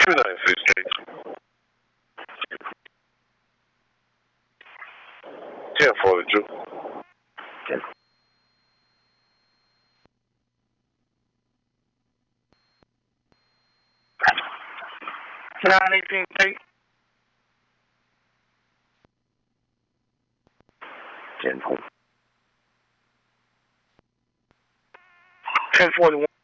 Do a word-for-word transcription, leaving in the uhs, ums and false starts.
two nine six eight. ten forty-two. ten. nine eighteen eight. ten. ten forty-one.